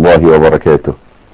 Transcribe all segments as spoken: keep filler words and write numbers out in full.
الله وبركاته.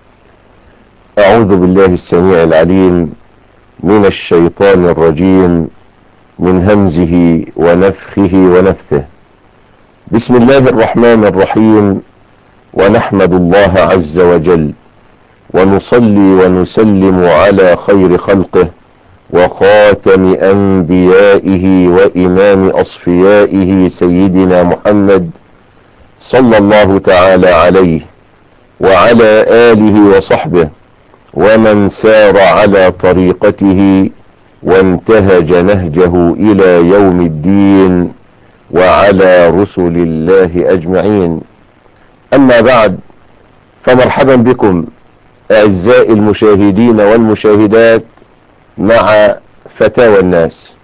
أعوذ بالله السميع العليم من الشيطان الرجيم، من همزه ونفخه ونفثه. بسم الله الرحمن الرحيم، ونحمد الله عز وجل ونصلي ونسلم على خير خلقه وخاتم أنبيائه وإمام أصفيائه سيدنا محمد صلى الله تعالى عليه وعلى آله وصحبه ومن سار على طريقته وانتهج نهجه إلى يوم الدين، وعلى رسل الله أجمعين. أما بعد، فمرحبا بكم أعزائي المشاهدين والمشاهدات مع فتاوى الناس.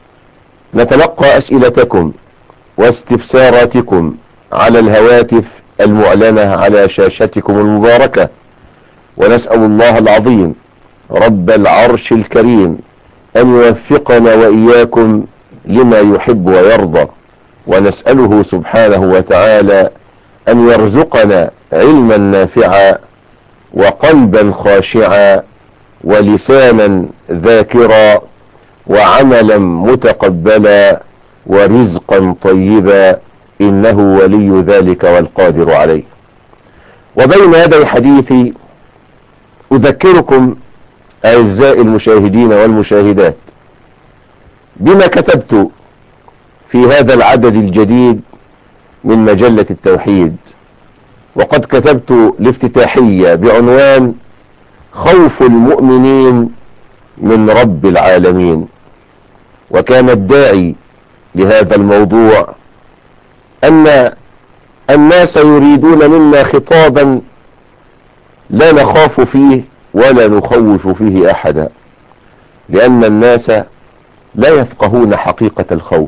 نتلقى أسئلتكم واستفساراتكم على الهواتف المعلنة على شاشتكم المباركة، ونسأل الله العظيم رب العرش الكريم أن يوفقنا وإياكم لما يحب ويرضى، ونسأله سبحانه وتعالى أن يرزقنا علما نافعا وقلبا خاشعا ولسانا ذاكرا وعملا متقبلا ورزقا طيبا، إنه ولي ذلك والقادر عليه. وبين يدي حديثي أذكركم أعزائي المشاهدين والمشاهدات بما كتبت في هذا العدد الجديد من مجلة التوحيد. وقد كتبت الافتتاحية بعنوان خوف المؤمنين من رب العالمين، وكان الداعي لهذا الموضوع أن الناس يريدون منا خطابا لا نخاف فيه ولا نخوف فيه أحدا، لأن الناس لا يفقهون حقيقة الخوف.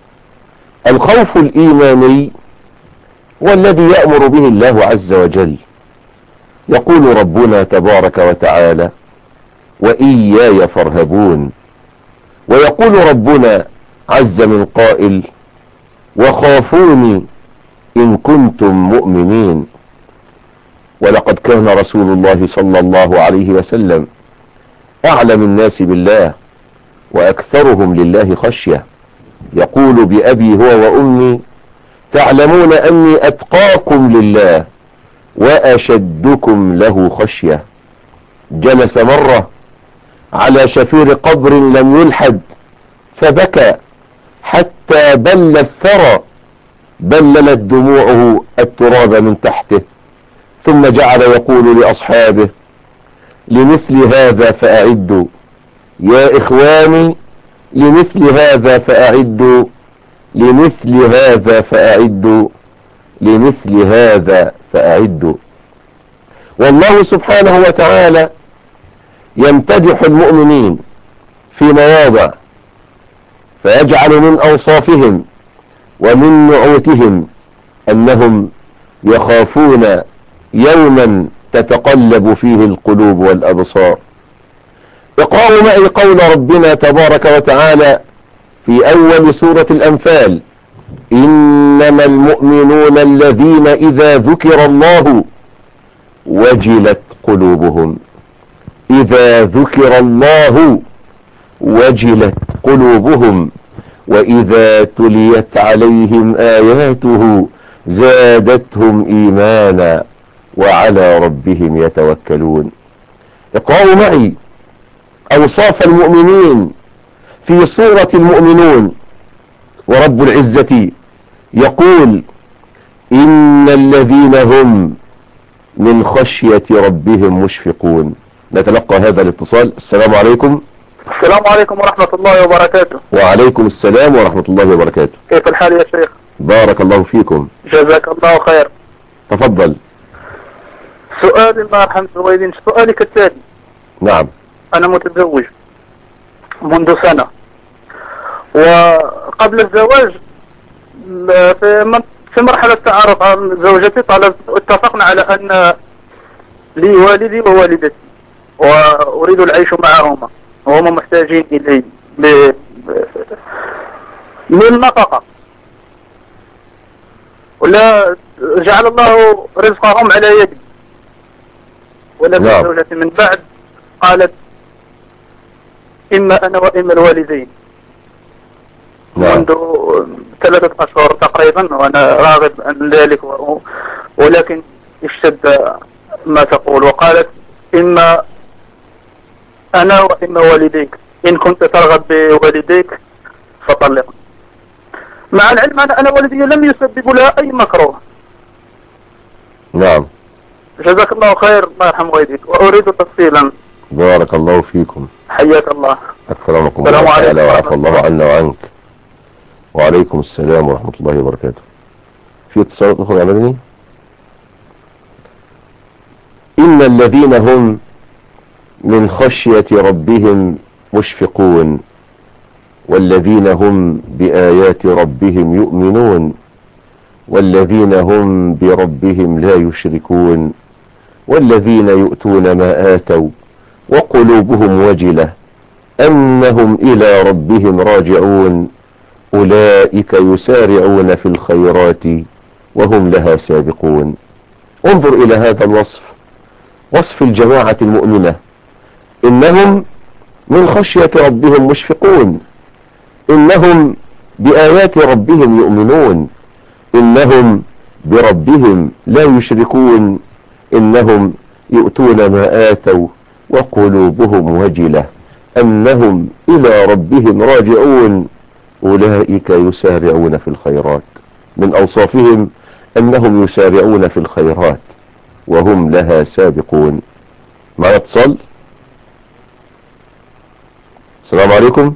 الخوف الإيماني هو الذي يأمر به الله عز وجل. يقول ربنا تبارك وتعالى: وإياي فارهبون. ويقول ربنا عز من قائل: وخافوني إن كنتم مؤمنين. ولقد كان رسول الله صلى الله عليه وسلم أعلم الناس بالله وأكثرهم لله خشية، يقول: بأبي هو وأمي تعلمون أني أتقاكم لله وأشدكم له خشية. جلس مرة على شفير قبر لم يلحد فبكى حتى بل الثرى، بللت دموعه التراب من تحته، ثم جعل يقول لأصحابه: لمثل هذا فأعدوا يا إخواني، لمثل هذا فأعدوا، لمثل هذا فأعدوا، لمثل هذا فأعدوا. والله سبحانه وتعالى يمتدح المؤمنين في مواضع، فيجعل من أوصافهم ومن نعوتهم أنهم يخافون يوما تتقلب فيه القلوب والأبصار. اقرأوا معي قول ربنا تبارك وتعالى في أول سورة الأنفال: إنما المؤمنون الذين إذا ذكر الله وجلت قلوبهم. إذا ذكر الله وجلت قلوبهم وإذا تليت عليهم آياته زادتهم إيمانا وعلى ربهم يتوكلون. اقرأوا معي أوصاف المؤمنين في سورة المؤمنون، ورب العزة يقول: إن الذين هم من خشية ربهم مشفقون. نتلقى هذا الاتصال. السلام عليكم. السلام عليكم ورحمة الله وبركاته. وعليكم السلام ورحمة الله وبركاته. كيف الحال يا شيخ؟ بارك الله فيكم. جزاك الله خير. تفضل. سؤالي الله يرحم الوالدين، سؤالي كالتالي. نعم. أنا متزوج منذ سنة، وقبل الزواج في في مرحلة تعارف عن زوجتي طلبت اتفقنا على أن لي والدي ووالدتي وأريد العيش معهما، وهم محتاجين إلي للنفقة، ولا جعل الله رزقهم على يدي، ولكن نعم. زوجتي من بعد قالت إما أنا وإما الوالدين نعم. منذ ثلاثة أشهر تقريبا، وأنا راغب عن ذلك، و- ولكن اشتد ما تقول، وقالت إما أنا وإما والديك، إن كنت ترغب بوالديك فطلق. مع العلم أن أنا والدي لم يسبب لها أي مكروه. نعم. جزاك الله خير، الله يرحم والديك. وأريد تفصيلا. بارك الله فيكم. حياك الله. أكرمكم السلام الله عليكم تعالى ورحمة وعفى الله الله. عنا وعنك. وعليكم السلام ورحمة الله وبركاته. في اتصالات أخرى يا مدني؟ إن الذين هم من خشية ربهم مشفقون والذين هم بآيات ربهم يؤمنون والذين هم بربهم لا يشركون والذين يؤتون ما آتوا وقلوبهم وجلة أنهم إلى ربهم راجعون أولئك يسارعون في الخيرات وهم لها سابقون. انظر إلى هذا الوصف، وصف الجماعة المؤمنة. إنهم من خشية ربهم مشفقون، إنهم بآيات ربهم يؤمنون، إنهم بربهم لا يشركون، إنهم يؤتون ما آتوا وقلوبهم وجلة أنهم إلى ربهم راجعون أولئك يسارعون في الخيرات. من أوصافهم أنهم يسارعون في الخيرات وهم لها سابقون. معنا اتصال. السلام عليكم.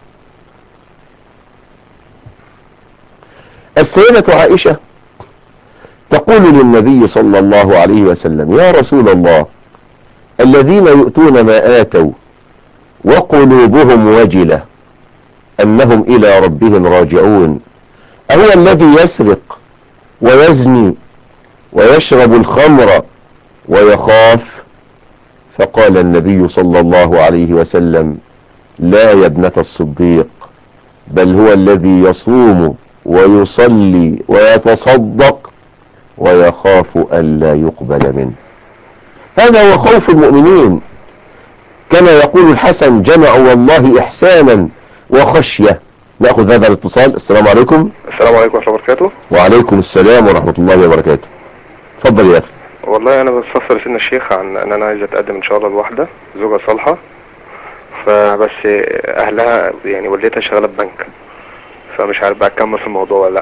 السيدة عائشة تقول للنبي صلى الله عليه وسلم: يا رسول الله، الذين يؤتون ما آتوا وقلوبهم وجلة أنهم إلى ربهم راجعون، أهو الذي يسرق ويزني ويشرب الخمر ويخاف؟ فقال النبي صلى الله عليه وسلم: لا يا ابنة الصديق، بل هو الذي يصوم ويصلي ويتصدق ويخاف ألا يقبل منه. هذا هو خوف المؤمنين. كما يقول الحسن: جمعوا والله إحسانا وخشية. نأخذ هذا الاتصال. السلام عليكم. السلام عليكم ورحمة الله وبركاته. وعليكم السلام ورحمة الله وبركاته. اتفضل يا أخي. والله أنا بستفسر سن الشيخ عن أن أنا عايز أتقدم إن شاء الله لواحدة زوجة صالحة، فبس أهلها يعني والدتها شغالة في بنك، فمش عارف بقى أكمل في الموضوع ولا لأ.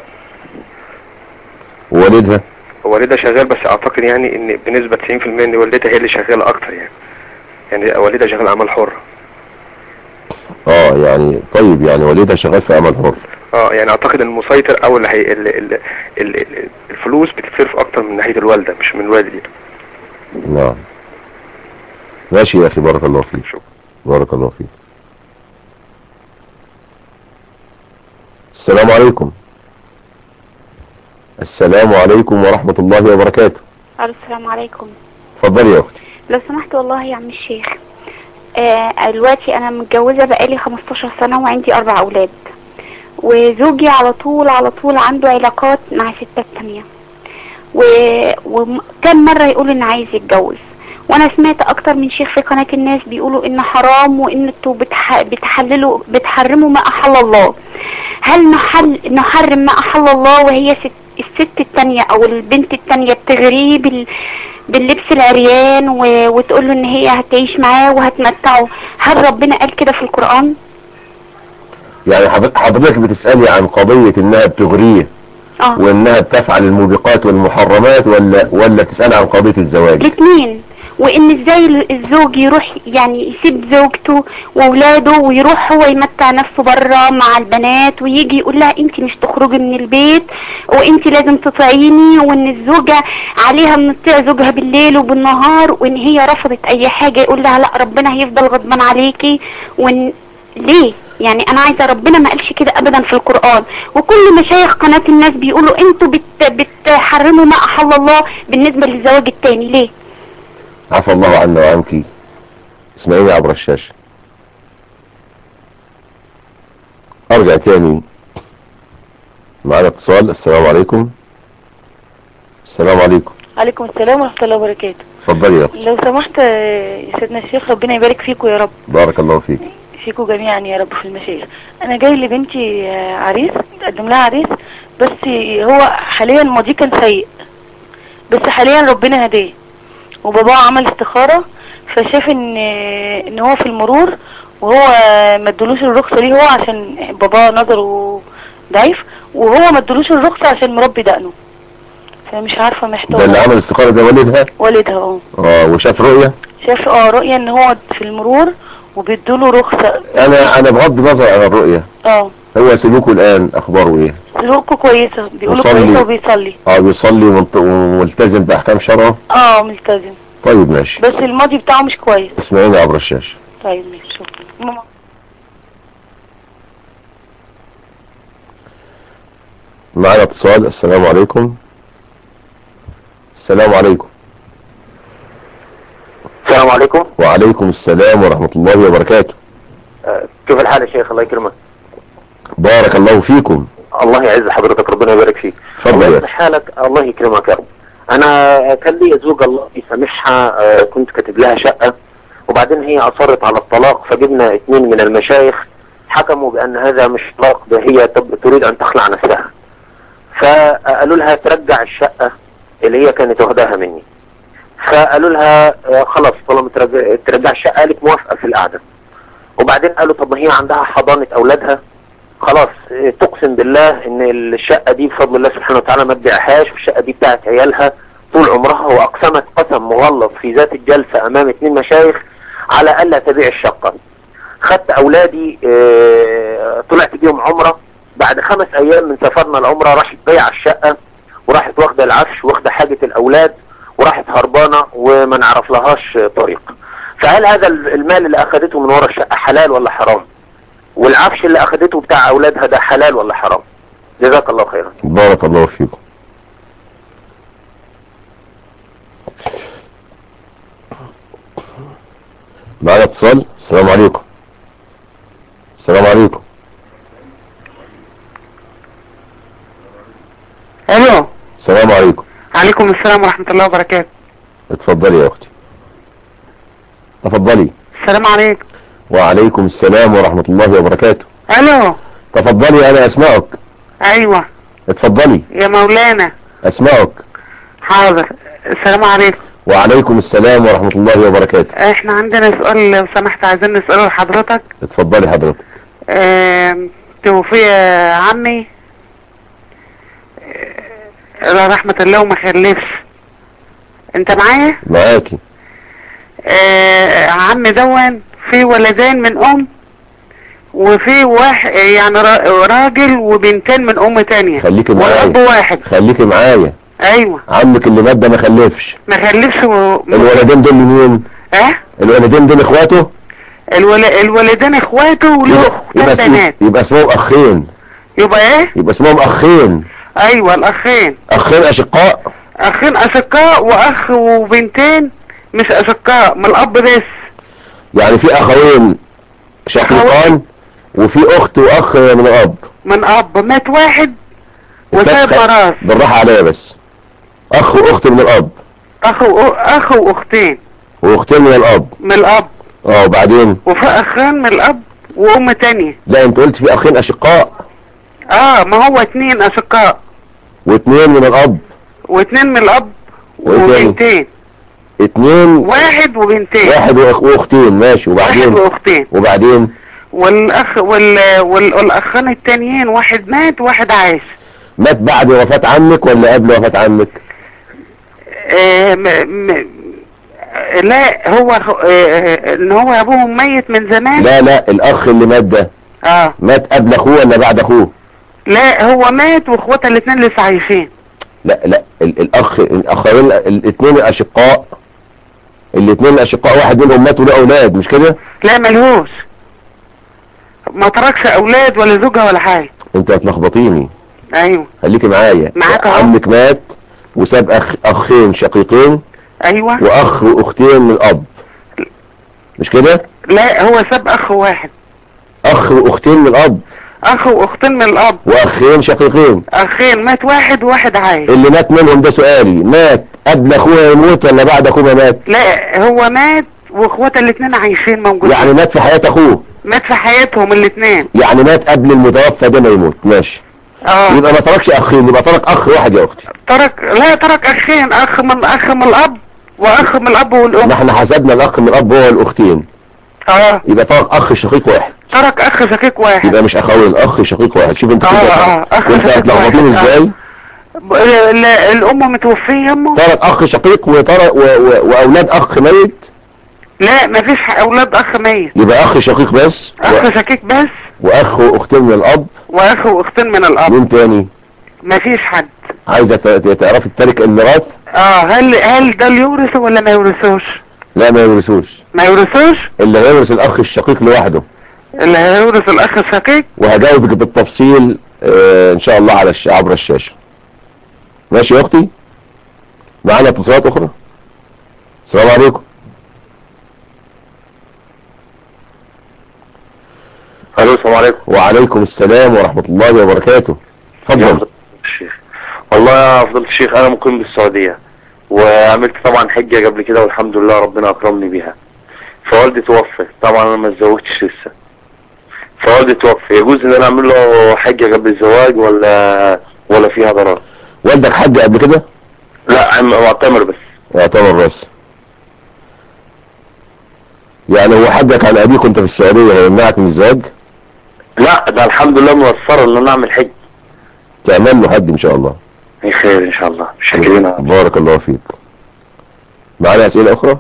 والدها والدها شغال، بس أعتقد يعني إن بنسبة تسعين في المية إن والدتها هي اللي شغالة أكتر، يعني يعني والدها شغال أعمال حرة. اه يعني طيب، يعني والدها شغال في عمل حر. اه يعني اعتقد ان المسيطر او اللي هي ال ال ال ال الفلوس بتتصرف اكتر من ناحية الوالدة مش من الوالد. نعم ماشي يا اخي، بارك الله فيك. شكرا. بارك الله فيك. السلام عليكم. السلام عليكم ورحمة الله وبركاته. السلام عليكم. اتفضلي يا اختي. لو سمحت والله يا عم الشيخ، آه دلوقتي انا متجوزة بقالي خمستاشر سنة وعندي اربع اولاد، وزوجي على طول على طول عنده علاقات مع ستات تانية، وكم مرة يقول ان عايز يتجوز. وانا سمعت اكتر من شيخ في قناة الناس بيقولوا ان حرام وان انتوا بتح... بتحللوا بتحرموا ما احل الله. هل نحل نحرم ما احل الله وهي ست... الست التانية او البنت التانية بتغريه بال... باللبس العريان و... وتقول له ان هي هتعيش معاه وهتمتعه؟ هل ربنا قال كده في القرآن؟ يعني حضرتك بتسألي عن قضية انها بتغريه اه وانها بتفعل الموبقات والمحرمات، ولا ولا تسألي عن قضية الزواج؟ الاثنين. وان ازاي الزوج يروح يعني يسيب زوجته واولاده ويروح هو يمتع نفسه بره مع البنات، ويجي يقول لها انت مش تخرجي من البيت وانت لازم تطيعيني، وان الزوجة عليها ان تطيع زوجها بالليل وبالنهار، وان هي رفضت اي حاجة يقول لها لا ربنا هيفضل غضبان عليكي. وان ليه؟ يعني انا عايزة، ربنا ما قالش كده ابدا في القرآن، وكل مشايخ قناة الناس بيقولوا انتوا بت بتحرموا ما احل الله بالنسبة للزواج التاني. ليه؟ عفى الله عنا وعنك. اسمعيني عبر الشاشة. ارجع تاني. معانا اتصال. السلام عليكم. السلام عليكم. عليكم السلام ورحمة الله وبركاته. اتفضلي يا اختي. لو سمحت يا سيدنا الشيخ، ربنا يبارك فيكم يا رب. بارك الله فيك. فيكم جميعا يا رب في المشايخ. انا جاي لبنتي عريس، تقدم لها عريس، بس هو حاليا ماضيه كان سيء، بس حاليا ربنا هداه، وباباه عمل استخارة فشاف ان ان هو في المرور، وهو ما ادولوش الرخصة ليه هو عشان باباه نظره ضعيف، وهو ما ادولوش الرخصة عشان مربي دقنه، فمش عارفة محتاجة. ده اللي عمل الاستخارة ده والدها؟ والدها اه. اه وشاف رؤية؟ شاف اه رؤية ان هو في المرور وبيدوله رخصة. انا انا بغض النظر عن الرؤية، اه هو سلوكه الان اخباره ايه؟ سلوكه كويسة، بيقولوا مصلي. كويسة وبيصلي. اه بيصلي وملت- وملتزم باحكام شرعه. اه ملتزم، طيب ماشي. بس الماضي بتاعه مش كويس. اسمعيني عبر الشاشة. طيب ماشي، شكرا ماما. معنا اتصال. السلام عليكم. السلام عليكم. السلام عليكم. وعليكم السلام ورحمة الله وبركاته. آه، كيف الحال يا شيخ؟ الله يكرمك. بارك الله فيكم. الله يعز حضرتك، ربنا يبارك فيك. اتفضل الله يا يصلح حالك، الله يكرمك يا رب. انا كان لي زوجة الله يسامحها، آه، كنت كاتب لها شقة، وبعدين هي اصرت على الطلاق، فجبنا اثنين من المشايخ حكموا بان هذا مش طلاق، ده هي تريد ان تخلع نفسها، فقالوا لها ترجع الشقة اللي هي كانت واخداها مني. فقالوا لها آه، خلاص طالما ترجع, ترجع الشقة، قالت موافقة في القعدة. وبعدين قالوا طب ما هي عندها حضانة اولادها، خلاص تقسم بالله ان الشقة دي بفضل الله سبحانه وتعالى ما تبيعهاش، والشقة دي بتاعت عيالها طول عمرها، واقسمت قسم مغلظ في ذات الجلسة امام اثنين مشايخ على الا تبيع الشقة. خدت اولادي اه طلعت بيهم عمرة، بعد خمس ايام من سفرنا العمرة راحت بيع الشقة، وراحت واخدة العفش واخدة حاجة الاولاد، وراحت هربانة وما نعرف لهاش طريق. فهل هذا المال اللي اخدته من ورا الشقة حلال ولا حرام؟ والعفش اللي اخدته بتاع اولادها ده حلال ولا حرام؟ جزاك الله خيرا. بارك الله فيكم. معنا اتصال. السلام عليكم. السلام عليكم. الو. السلام عليكم. عليكم السلام ورحمة الله وبركاته. اتفضلي يا اختي. تفضلي. السلام عليكم. وعليكم السلام ورحمة الله وبركاته. الو. تفضلي انا اسمعك. ايوه اتفضلي يا مولانا. اسمعك. حاضر. السلام عليكم. وعليكم السلام ورحمة الله وبركاته. احنا عندنا سؤال لو سمحت عايزين نسأله لحضرتك. اتفضلي حضرتك. اه توفي عمي اه رحمة الله وما خلفش. انت معايا؟ معاكي. اه عمي دون في ولدين من ام، وفي واحد يعني راجل وبنتين من ام تانية. خليكي معايا. والاب واحد. خليكي معايا. ايوه. عمك اللي مات ده ما خلفش. ما خلفش و... الولدين دول مين؟ اه الولدين دول اخواته؟ الول... الولدين اخواته وله اختين بنات. يبقى اسمهم اخين. يبقى ايه؟ يبقى اسمهم اخين. ايوه الاخين. اخين اشقاء. اخين اشقاء واخ وبنتين مش اشقاء من الاب بس. يعني في اخوين شقيقان وفي اخت واخ من الاب. من اب مات واحد وسايب براس. بالراحة عليا بس. اخ واخت من الاب. اخ و... اخ واختين. واختين من الاب. من الاب. اه وبعدين؟ وفي اخين من الاب وام تانية. لا انت قلت في اخين اشقاء. اه ما هو اتنين اشقاء. واتنين من الاب. واتنين من الاب وبنتين. اتنين. واحد وبنتين. واحد واختين ماشي وبعدين؟ واحد واختين. وبعدين؟ والاخ وال... وال... والاخين التانيين واحد مات وواحد عايش. مات بعد وفاة عمك ولا قبل وفاة عمك؟ آه م... م... لا هو آه ان هو ابوهم ميت من زمان. لا لا الاخ اللي مات ده اه مات قبل اخوه ولا بعد اخوه؟ لا هو مات واخواته الاثنين لسه عايشين. لا لا ال... الاخ الاخرين الاثنين الاشقاء الاثنين الاشقاء واحد منهم مات وله اولاد مش كده؟ لا ملهوش، ما تركش اولاد ولا زوجها ولا حاجه. انت هتلخبطيني. ايوه خليكي معايا. معاك اهو. عمك مات وساب اخ اخين شقيقين. ايوه. واخ واختين من الاب مش كده؟ لا هو ساب اخ واحد. اخ واختين من الاب. اخ واختين من الاب. واخين شقيقين. اخين مات واحد وواحد عايش. اللي مات منهم ده سؤالي، مات قبل اخوه يموت ولا بعد اخوه ما مات؟ لا هو مات واخواته الاثنين عايشين موجودين. يعني مات في حياة اخوه؟ مات في حياتهم الاثنين. يعني مات قبل المتوفى ده ما يموت. ماشي. اه يبقى ما تركش اخين، يبقى ترك اخ واحد يا اختي. ترك، لا ترك اخين، اخ من اخ من الاب واخ من الاب والام. ما احنا حسبنا الاخ من الاب هو الاختين. اه يبقى ترك اخ شقيق واحد. ترك اخ شقيق واحد. يبقى مش اخوين، اخ شقيق واحد. شوف انت اه كده اه اخ كنت شقيق هتلخبطين واحد. ازاي؟ آه. ال- الام متوفيه امه. ترك اخ شقيق وترك و... و... واولاد اخ ميت. لا مفيش اولاد اخ ميت. يبقى اخ شقيق بس. اخ و... شقيق بس. واخ واختين من الاب. واخ واختين من الاب. مين تاني؟ مفيش حد. عايزه ت- تعرفي التركه الميراث؟ اه هل هل ده اللي يورثه ولا ما يورثوش؟ لا ما يورثوش. ما يورثوش. اللي هيورث الاخ الشقيق لوحده. اللي هيورث الاخ الشقيق. وهجاوبك بالتفصيل آه ان شاء الله على الش... عبر الشاشه. ماشي يا اختي؟ معانا اتصالات اخرى. السلام عليكم. الو السلام عليكم. وعليكم السلام ورحمه الله وبركاته. اتفضل. الشيخ والله يا فضيلة الشيخ انا مقيم بالسعوديه، وعملت طبعا حجه قبل كده والحمد لله ربنا اكرمني بيها. فوالدي توفى، طبعا انا ما اتزوجتش لسه. فوالدي توفى، يجوز ان انا اعمل له حجه قبل الزواج ولا ولا فيها ضرر؟ والدك حج قبل كده؟ لا عم معتمر بس. يعتبر بس. يعني هو حجك عن ابيك وانت في السعوديه هيمنعك من الزواج؟ لا ده الحمد لله ميسر ان انا اعمل حج. تعمل له حج ان شاء الله. خير ان شاء الله. شاكرين. بارك الله فيك. معانا اسئله اخرى؟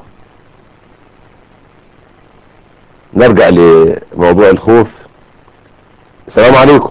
نرجع لموضوع الخوف. السلام عليكم.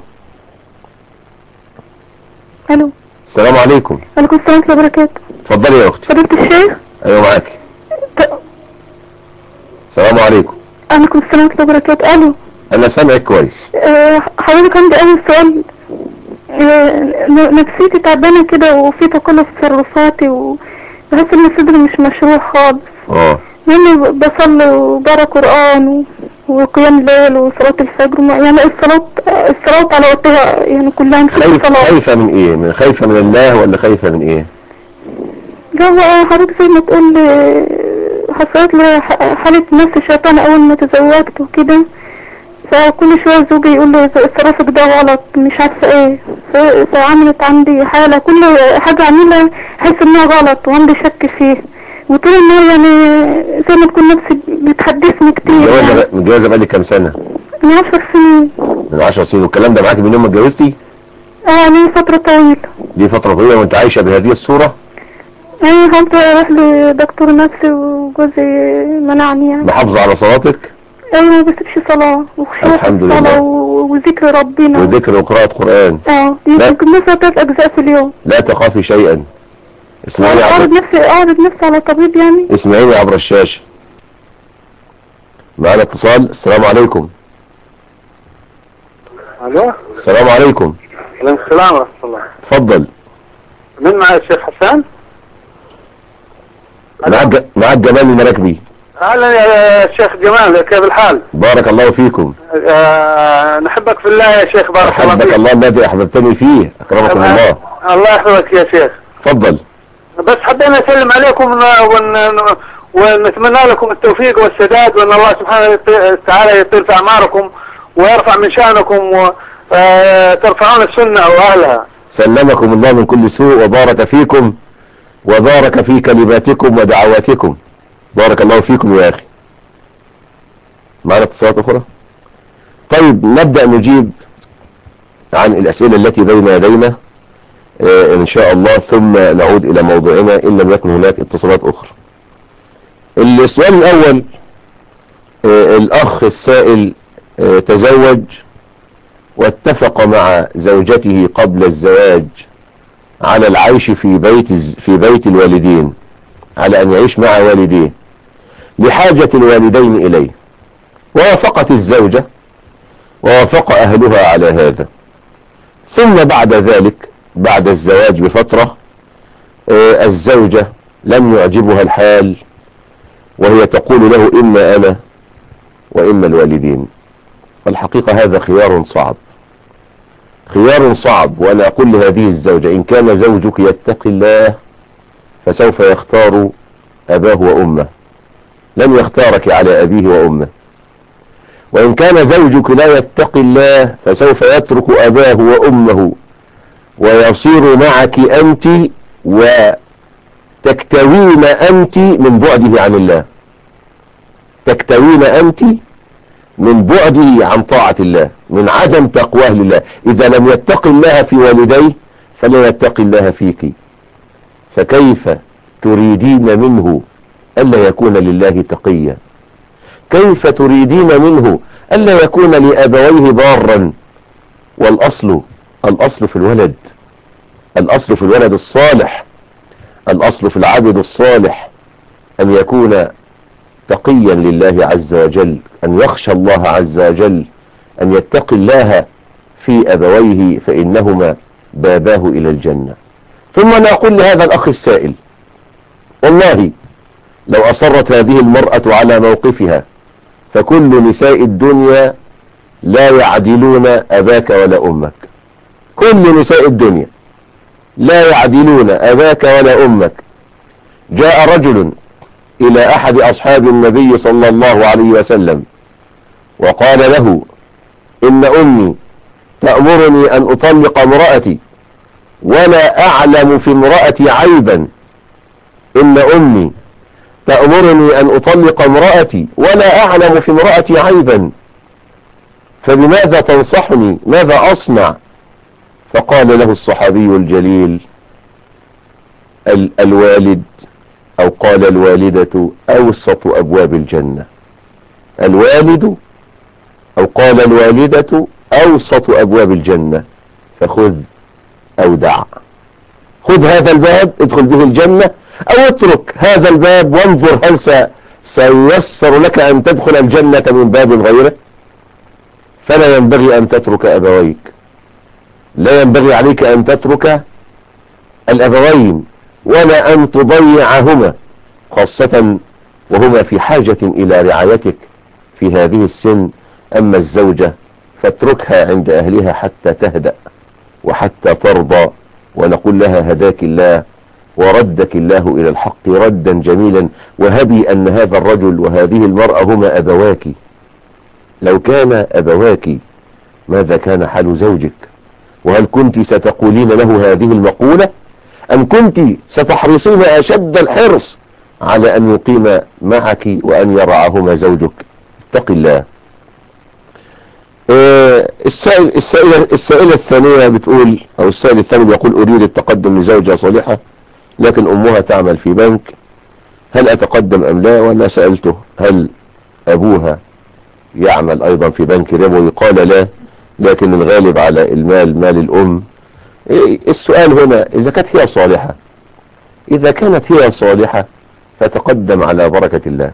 الو. السلام عليكم. وعليكم السلام ورحمة الله وبركاته. اتفضلي يا اختي. فضيلة الشيخ. ايوه معاكي. ت... السلام عليكم. وعليكم السلام ورحمة الله وبركاته. الو. انا سامعك كويس. أه حضرتك عندي اول سؤال. أه نفسيتي تعبانة كده وفي تقلص في تصرفاتي وبحس ان صدري مش مشروح خالص. اه يعني بصلي وبقرا قرآن و... وقيام الليل وصلاة الفجر وما... يعني الصلاة الصلاة على وقتها يعني كلها مش خايف صلاة. خايفة من ايه؟ من خايفة من الله ولا خايفة من ايه؟ لا بقى حضرتك زي ما تقول حصلت لي حالة نفس الشيطان اول ما تزوجت وكده، فكل شوية زوجي يقول لي تصرفك ده غلط مش عارفة ايه، فعملت عندي حالة كل حاجة اعملها احس انها غلط وعندي شك فيه، وطول النهار يعني زي ما تكون نفسي بتحدثني كتير. متجوزة يعني. متجوزة بقالك كام سنة؟ من عشر سنين. من عشر سنين، والكلام ده معاكي من يوم ما اتجوزتي؟ اه ليه فترة طويلة. دي فترة طويلة وانت عايشة بهذه الصورة؟ ايوه حاولت اروح لدكتور نفسي وجوزي منعني يعني. محافظة على صلاتك؟ ايوه ما بسيبش صلاة وخشوع في الصلاة وذكر ربنا وذكر وقراءة قرآن. اه يمكن مثلا ثلاث اجزاء في اليوم. لا تخافي شيئا. اسمعيني اعرض نفسي اعرض نفسي على طبيب يعني. اسمعيني عبر الشاشة. معنا اتصال. السلام عليكم. الو. السلام عليكم. وعليكم السلام ورحمة الله. اتفضل. من معي الشيخ حسان؟ معك معك جمال المراكبي. اهلا يا شيخ جمال، كيف الحال؟ بارك الله فيكم. آه نحبك في الله يا شيخ، بارك الله فيك. احبك الله الذي احببتني فيه، اكرمكم الله. الله يحفظك يا شيخ. اتفضل. بس حبينا نسلم عليكم ون... ونتمنى لكم التوفيق والسداد، وان الله سبحانه وتعالى يطيل في اعماركم ويرفع من شانكم وترفعون السنة واهلها. سلمكم الله من كل سوء وبارك فيكم وبارك في كلماتكم ودعواتكم. بارك الله فيكم يا اخي. معنا اتصالات اخرى؟ طيب نبدأ نجيب عن الاسئلة التي بين يدينا آه ان شاء الله، ثم نعود الى موضوعنا ان لم يكن هناك اتصالات اخرى. السؤال الاول، آه الاخ السائل آه تزوج واتفق مع زوجته قبل الزواج على العيش في بيت في بيت الوالدين، على ان يعيش مع والديه لحاجة الوالدين اليه، ووافقت الزوجة ووافق اهلها على هذا، ثم بعد ذلك بعد الزواج بفترة آه الزوجة لم يعجبها الحال وهي تقول له اما انا واما الوالدين. الحقيقة هذا خيار صعب، خيار صعب. وانا اقول لهذه الزوجة ان كان زوجك يتقي الله فسوف يختار أباه وأمه، لن يختارك على أبيه وأمه. وإن كان زوجك لا يتقي الله فسوف يترك أباه وأمه ويصير معك أنت وتكتوين أنت من بعده عن الله، تكتوين أنت من بعده عن طاعة الله، من عدم تقواه لله. إذا لم يتق الله في والديه فلا يتقي الله فيك، فكيف تريدين منه ألا يكون لله تقيا؟ كيف تريدين منه ألا يكون لأبويه بارا؟ والأصل الأصل في الولد، الأصل في الولد الصالح، الأصل في العبد الصالح أن يكون تقيا لله عز وجل، أن يخشى الله عز وجل، أن يتقي الله في أبويه فإنهما باباه إلى الجنة. ثم نقول لهذا الأخ السائل: والله لو أصرت هذه المرأة على موقفها فكل نساء الدنيا لا يعدلون أباك ولا أمك، كل نساء الدنيا لا يعدلون أباك ولا أمك. جاء رجل إلى أحد أصحاب النبي صلى الله عليه وسلم وقال له: إن أمي تأمرني أن أطلق امرأتي ولا أعلم في امرأتي عيبا، إن أمي تأمرني أن أطلق امرأتي ولا أعلم في امرأتي عيبا، فبماذا تنصحني؟ ماذا أصنع؟ فقال له الصحابي الجليل: ال الوالد أو قال الوالدة أوسط أبواب الجنة، الوالد أو قال الوالدة أوسط أبواب الجنة، فخذ أو دع، خذ هذا الباب ادخل به الجنة، أو اترك هذا الباب وانظر هل سييسر لك أن تدخل الجنة من باب غيره. فلا ينبغي أن تترك أبويك، لا ينبغي عليك أن تترك الأبوين ولا أن تضيعهما، خاصة وهما في حاجة إلى رعايتك في هذه السن. أما الزوجة فاتركها عند أهلها حتى تهدأ وحتى ترضى، ونقول لها: هداك الله وردك الله إلى الحق ردا جميلا، وهبي أن هذا الرجل وهذه المرأة هما أبواك. لو كان أبواك ماذا كان حال زوجك؟ وهل كنت ستقولين له هذه المقولة؟ أم كنت ستحرصين أشد الحرص على أن يقيم معك وأن يرعاهما زوجك؟ اتق الله. آه السائل السائلة, السائلة الثانية بتقول، أو السائل الثاني بيقول: أريد التقدم لزوجة صالحة لكن أمها تعمل في بنك، هل أتقدم أم لا؟ وأنا سألته: هل أبوها يعمل أيضا في بنك ربوي؟ قال لا، لكن الغالب على المال مال الأم. السؤال هنا: إذا كانت هي صالحة، إذا كانت هي صالحة فتقدم على بركة الله.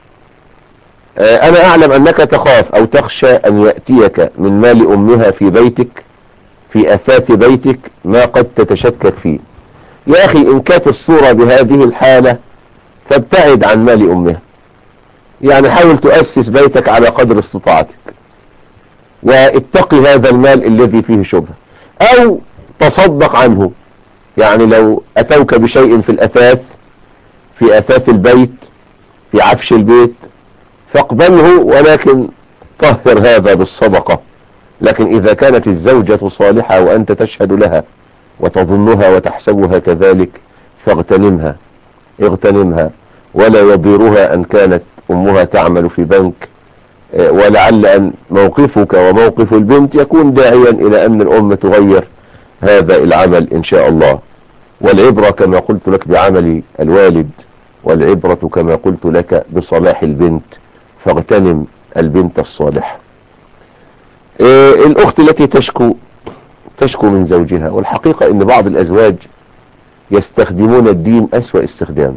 أنا أعلم أنك تخاف أو تخشى أن يأتيك من مال أمها في بيتك، في أثاث بيتك، ما قد تتشكك فيه. يا أخي إن كانت الصورة بهذه الحالة فابتعد عن مال أمها، يعني حاول تؤسس بيتك على قدر استطاعتك، واتقي هذا المال الذي فيه شبهة، أو تصدق عنه. يعني لو أتوك بشيء في الأثاث، في أثاث البيت، في عفش البيت، فاقبله، ولكن طهر هذا بالصدقة. لكن إذا كانت الزوجة صالحة وأنت تشهد لها وتظنها وتحسبها كذلك فاغتنمها، اغتنمها، ولا يضيرها أن كانت أمها تعمل في بنك، ولعل أن موقفك وموقف البنت يكون داعيا إلى أن الأم تغير هذا العمل إن شاء الله. والعبرة كما قلت لك بعمل الوالد، والعبرة كما قلت لك بصلاح البنت، فاغتنم البنت الصالحة. إيه الأخت التي تشكو تشكو من زوجها، والحقيقة أن بعض الأزواج يستخدمون الدين أسوأ استخدام.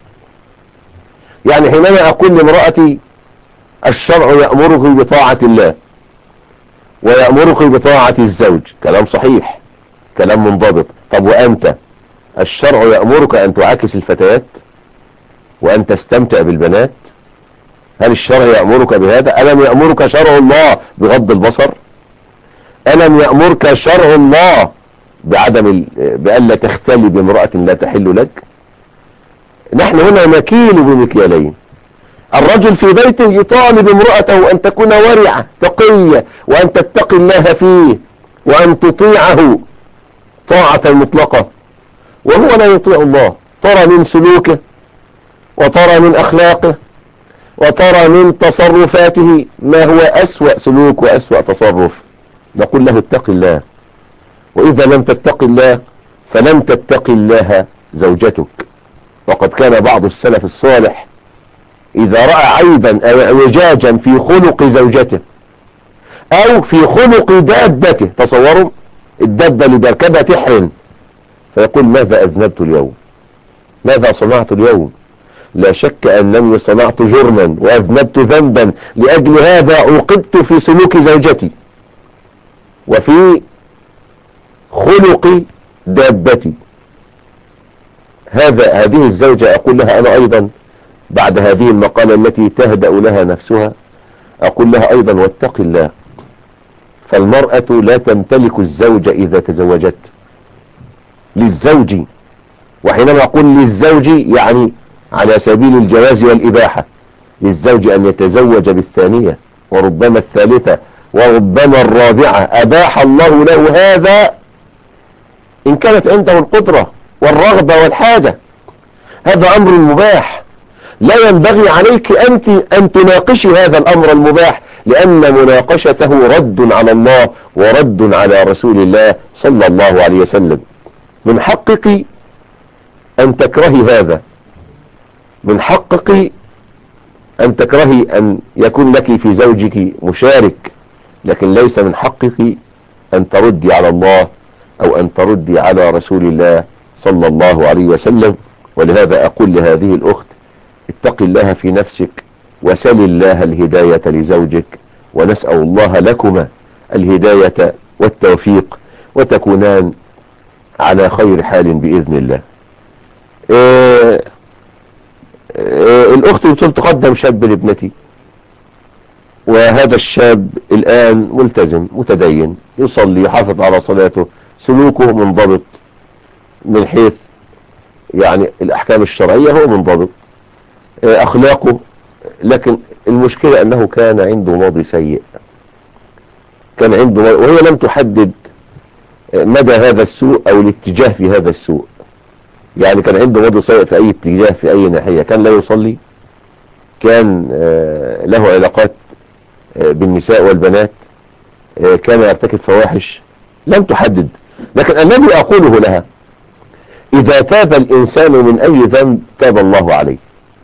يعني حينما أقول لامرأتي: الشرع يأمرك بطاعة الله ويأمرك بطاعة الزوج، كلام صحيح، كلام منضبط. طب وأنت الشرع يأمرك أن تعاكس الفتيات وأن تستمتع بالبنات؟ هل الشرع يأمرك بهذا؟ ألم يأمرك شرع الله بغض البصر؟ ألم يأمرك شرع الله بعدم بألا تختلي بامرأة لا تحل لك؟ نحن هنا نكيل بمكيالين. الرجل في بيته يطالب امرأته أن تكون ورعة تقية، وأن تتقي الله فيه، وأن تطيعه طاعة مطلقة، وهو لا يطيع الله. ترى من سلوكه، وترى من أخلاقه، وترى من تصرفاته ما هو أسوأ سلوك وأسوأ تصرف. نقول له اتق الله، وإذا لم تتق الله فلم تتق الله زوجتك. وقد كان بعض السلف الصالح إذا رأى عيبا أو اعوجاجا في خلق زوجته أو في خلق دابته، تصوروا الدابة اللي بيركبها تحرن، فيقول ماذا أذنبت اليوم؟ ماذا صنعت اليوم؟ لا شك أنني صنعت جرما وأذنبت ذنبا، لأجل هذا عوقبت في سلوك زوجتي وفي خلق دابتي. هذا هذه الزوجة أقول لها أنا أيضا بعد هذه المقالة التي تهدأ لها نفسها، أقول لها أيضا واتق الله. فالمرأة لا تمتلك الزوج إذا تزوجت، للزوج، وحينما أقول للزوج يعني على سبيل الجواز والإباحة، للزوج أن يتزوج بالثانية وربما الثالثة وربما الرابعة. أباح الله له هذا إن كانت عنده القدرة والرغبة والحاجة، هذا أمر مباح. لا ينبغي عليك أنت أن تناقشي هذا الأمر المباح، لأن مناقشته رد على الله ورد على رسول الله صلى الله عليه وسلم. من حقك أن تكرهي هذا، من حقك أن تكرهي أن يكون لك في زوجك مشارك، لكن ليس من حقك أن تردي على الله أو أن تردي على رسول الله صلى الله عليه وسلم. ولهذا أقول لهذه الأخت اتق الله في نفسك، وسل الله الهداية لزوجك، ونسأل الله لكما الهداية والتوفيق، وتكونان على خير حال بإذن الله. إيه إيه الأخت بتقول تقدم شاب لابنتي، وهذا الشاب الآن ملتزم متدين، يصلي، يحافظ على صلاته، سلوكه منضبط من حيث يعني الأحكام الشرعية، هو منضبط، أخلاقه، لكن المشكلة أنه كان عنده ماضي سيء، كان عنده ماضي، وهي لم تحدد مدى هذا السوء أو الاتجاه في هذا السوء. يعني كان عنده ماضي سيء في أي اتجاه، في أي ناحية. كان لا يصلي، كان له علاقات بالنساء والبنات، كان يرتكب فواحش، لم تحدد. لكن الذي أقوله لها إذا تاب الإنسان من أي ذنب تاب الله عليه،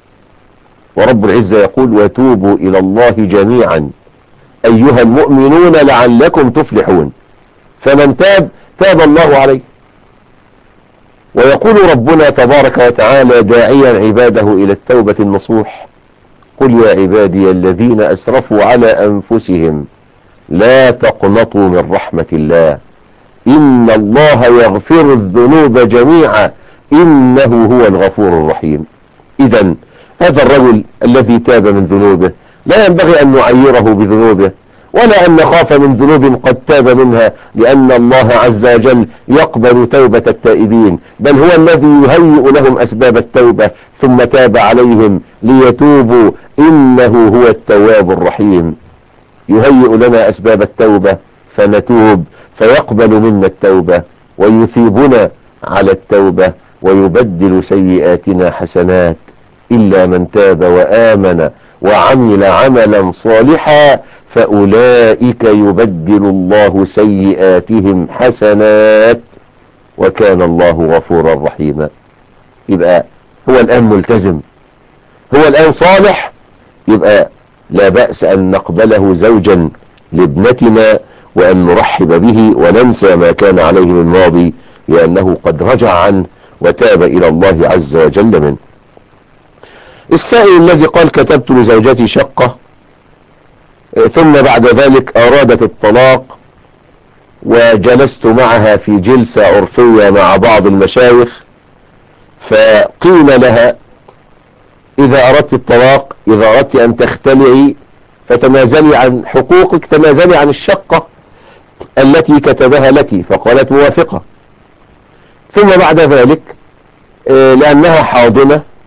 ورب العزة يقول وتوبوا إلى الله جميعا أيها المؤمنون لعلكم تفلحون. فمن تاب تاب الله عليه. ويقول ربنا تبارك وتعالى داعيا عباده إلى التوبة النصوح قل يا عبادي الذين أسرفوا على أنفسهم لا تقنطوا من رحمة الله إن الله يغفر الذنوب جميعا إنه هو الغفور الرحيم. إذن هذا الرجل الذي تاب من ذنوبه لا ينبغي أن نعيره بذنوبه، ولا أن نخاف من ذنوب قد تاب منها، لأن الله عز وجل يقبل توبة التائبين، بل هو الذي يهيئ لهم أسباب التوبة ثم تاب عليهم ليتوبوا إنه هو التواب الرحيم. يهيئ لنا أسباب التوبة فنتوب فيقبل منا التوبة ويثيبنا على التوبة ويبدل سيئاتنا حسنات، إلا من تاب وآمن وعمل عملا صالحا فأولئك يبدل الله سيئاتهم حسنات وكان الله غفورا رحيما. يبقى هو الآن ملتزم، هو الآن صالح، يبقى لا بأس أن نقبله زوجا لابنتنا وأن نرحب به وننسى ما كان عليه من ماضي، لأنه قد رجع عنه وتاب إلى الله عز وجل منه. السائل الذي قال كتبت لزوجتي شقة ثم بعد ذلك أرادت الطلاق وجلست معها في جلسة عرفية مع بعض المشايخ، فقيل لها إذا أردت الطلاق، إذا أردت أن تختلعي فتنازلي عن حقوقك، تنازلي عن الشقة التي كتبها لك، فقالت موافقة. ثم بعد ذلك لأنها حاضنة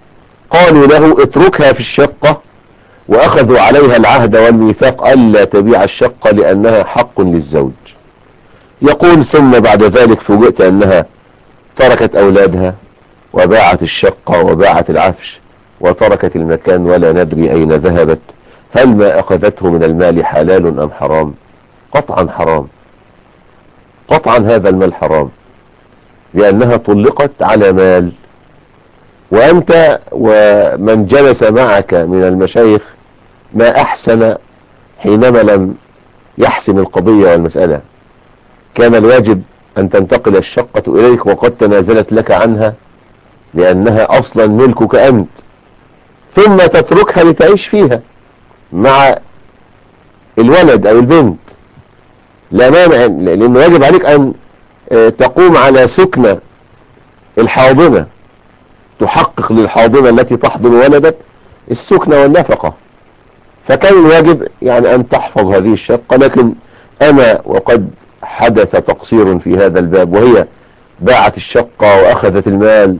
قالوا له اتركها في الشقة، واخذوا عليها العهد والميثاق الا تبيع الشقة لانها حق للزوج. يقول ثم بعد ذلك فوجئت انها تركت اولادها وباعت الشقة وباعت العفش وتركت المكان ولا ندري اين ذهبت. هل ما اخذته من المال حلال ام حرام؟ قطعا حرام، قطعا هذا المال حرام، لانها طلقت على مال. وانت ومن جلس معك من المشايخ ما احسن حينما لم يحسم القضية والمسألة. كان الواجب ان تنتقل الشقة اليك وقد تنازلت لك عنها لانها اصلا ملكك انت، ثم تتركها لتعيش فيها مع الولد او البنت. لا مانع، لان واجب عليك ان تقوم على سكنة الحاضنة، تحقق للحاضنة التي تحضن ولدك السكنة والنفقة. فكان الواجب يعني ان تحفظ هذه الشقة. لكن انا وقد حدث تقصير في هذا الباب، وهي باعت الشقة واخذت المال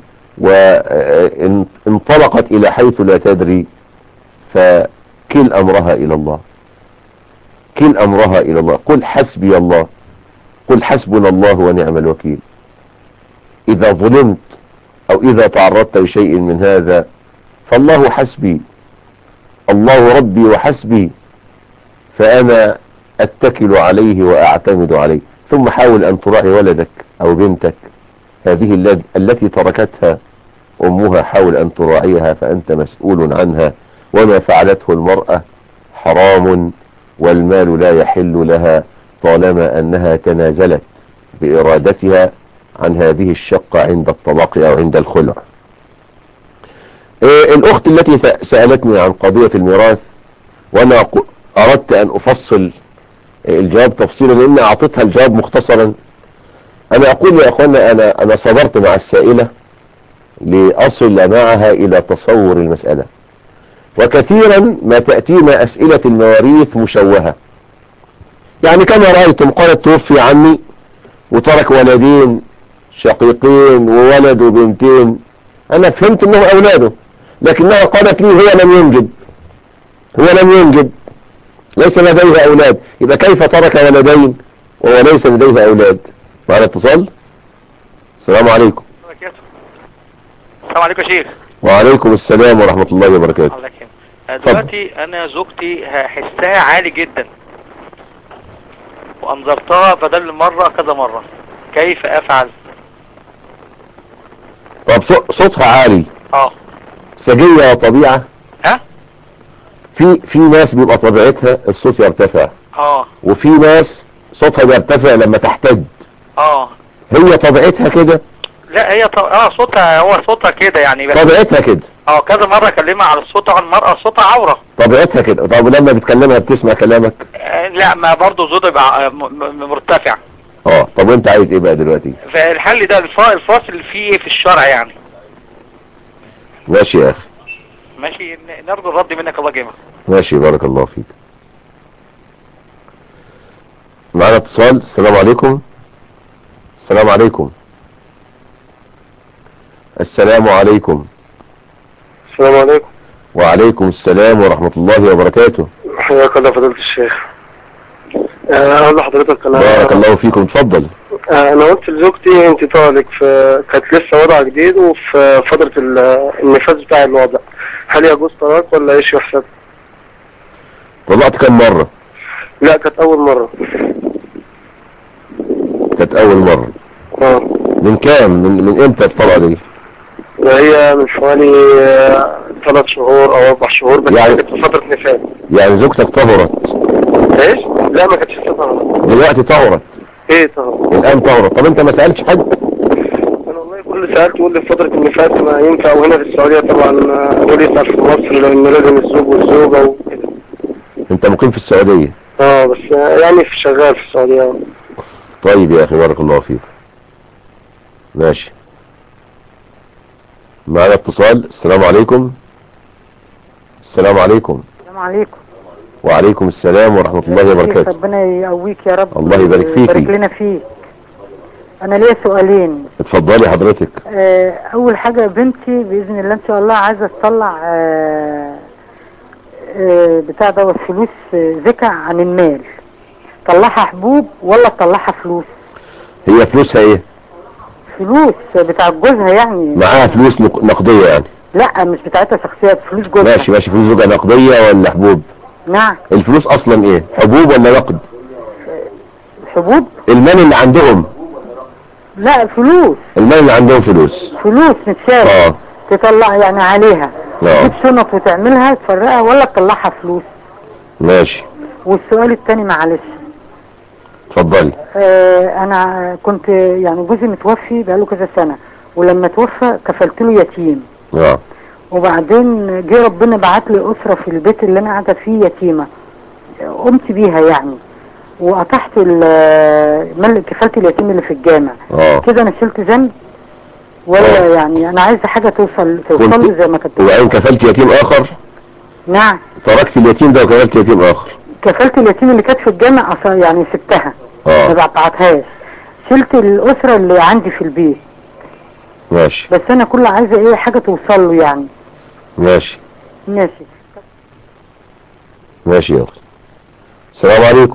وانطلقت الى حيث لا تدري، فكل امرها الى الله، كل امرها الى الله. قل حسبي الله، قل حسبنا الله ونعم الوكيل. اذا ظلمت او اذا تعرضت لشيء من هذا فالله حسبي، الله ربي وحسبي، فانا اتكل عليه واعتمد عليه. ثم حاول ان تراعي ولدك او بنتك هذه التي تركتها امها، حاول ان تراعيها فانت مسؤول عنها. وما فعلته المرأة حرام والمال لا يحل لها طالما انها تنازلت بارادتها عن هذه الشقة عند الطلاق او عند الخلع. إيه الاخت التي سألتني عن قضية الميراث، وانا اردت ان افصل الجواب تفصيلا لان اعطيتها الجواب مختصرا. انا اقول يا اخوانا، انا انا صبرت مع السائلة لاصل معها الى تصور المسألة. وكثيرا ما تأتينا اسئلة المواريث مشوهة، يعني كما رأيتم قالت توفي عني وترك ولدين شقيقين وولد وبنتين. انا فهمت انهم اولاده، لكنها قالت لي هو لم ينجب، هو لم ينجب ليس لديه اولاد. يبقى كيف ترك ولدين وهو ليس لديه اولاد؟ معنا اتصال. السلام عليكم. السلام عليكم يا شيخ. وعليكم السلام ورحمة الله وبركاته. الله يكرمك. دلوقتي انا زوجتي حسها عالي جدا وانظرتها بدل المرة كذا مرة، كيف افعل؟ طب صوتها عالي، اه سجية وطبيعة. ها في في ناس بيبقى طبيعتها الصوت يرتفع، اه وفي ناس صوتها بيرتفع لما تحتد. اه هي طبيعتها كده؟ لا هي طب... اه صوتها، هو صوتها كده يعني، بس طبيعتها كده. اه كذا مرة اكلمها على الصوت عن المرأة، صوتها عورة. طبيعتها كده. طب لما بتكلمها بتسمع كلامك؟ آه لا، ما برضه صوتها يبقى مرتفع. اه طب وانت عايز ايه بقى دلوقتي؟ فالحل ده الف... الفاصل فيه ايه في الشرع يعني؟ ماشي يا اخي، ماشي، نرجو الرد منك. الله يجزاك. ماشي، بارك الله فيك. معنا اتصال. السلام عليكم. السلام عليكم. السلام عليكم. السلام عليكم. وعليكم السلام ورحمة الله وبركاته. حياك الله فضيلة الشيخ. اقول لحضرتك انا بارك الله فيكم، اتفضل. انا قلت لزوجتي انت طالق، في كانت لسه وضع جديد وفي فترة النفاذ بتاع الوضع، هل يجوز طلاق ولا ايش يحسب؟ طلعت كم مرة؟ لا كانت اول مرة. كانت اول مرة. اه من كام؟ من, من امتى الطلقة دي؟ وهي من حوالي ثلاث شهور او اربع شهور، بس يعني كانت في فترة نفاذ. يعني زوجتك طهرت؟ ايش؟ لا ما كانتش لسه طهرت. دلوقتي طهرت؟ ايه طهرت الان طهرت. طب انت ما سألتش حد؟ انا والله كل سألت يقول لي في فترة النفاذ ما ينفع، وهنا في السعودية طبعا اقول يسأل في مصر لانه لازم الزوج والزوجة وكده. انت مقيم في السعودية؟ اه بس يعني في شغال في السعودية. طيب يا اخي، بارك الله فيك. ماشي، معنا اتصال. السلام عليكم. السلام عليكم. السلام عليكم. وعليكم السلام ورحمة الله وبركاته. ربنا يقويك يا رب. الله يبارك فيك. يبارك لنا فيه. انا ليا سؤالين. اتفضلي حضرتك. آه، اول حاجة بنتي باذن الله ان شاء الله عايزة تطلع آه، آه، بتاع دوت فلوس آه، زكاة عن المال، طلعها حبوب ولا تطلعها فلوس؟ هي فلوسها ايه؟ فلوس بتاع جوزها يعني. معاها فلوس نق- نقدية يعني؟ لا مش بتاعتها شخصية، فلوس جوزها. ماشي ماشي. فلوس زوجها نقدية ولا حبوب؟ نعم. الفلوس اصلا ايه؟ حبوب ولا نقد؟ حبوب. المال اللي عندهم؟ لا فلوس. المال اللي عندهم فلوس. فلوس متشالة. اه تطلع يعني عليها. اه تجيب شنط وتعملها تفرقها ولا تطلعها فلوس؟ ماشي. والسؤال التاني معلش. اتفضلي. آه انا كنت يعني جوزي متوفي بقاله كذا سنة، ولما توفى كفلت له يتيم. اه وبعدين جه ربنا بعت لي اسرة في البيت اللي انا قاعدة فيه يتيمة، قمت بيها يعني، وقطعت مل كفالة اليتيم اللي في الجامع. اه كده انا شلت ذنب ولا أوه. يعني انا عايزة حاجة توصل توصل له زي ما كنت. وبعدين كفلت يتيم اخر؟ نعم. تركت اليتيم ده وكفلت يتيم اخر؟ كفلت اليتيم اللي كانت في الجامع يعني سبتها. اه ما بعتهاش، شلت الاسرة اللي عندي في البيت. ماشي. بس انا كل عايزة ايه حاجة توصل له يعني. ماشي ماشي ماشي يا اختي. السلام عليكم.